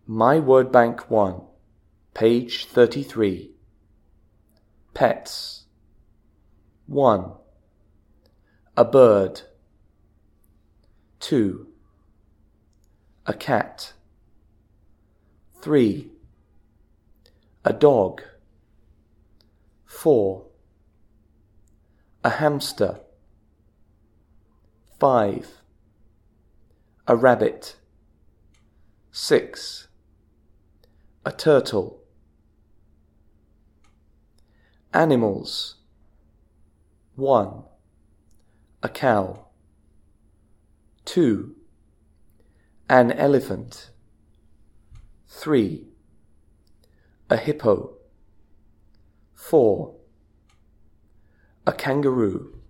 My Word Bank 1, page 33. Pets. 1. A bird. 2. A cat. 3. A dog. 4. A hamster. 5. A rabbit. 6. A turtle. Animals. 1. A cow. 2. An elephant. 3. A hippo. 4. A kangaroo.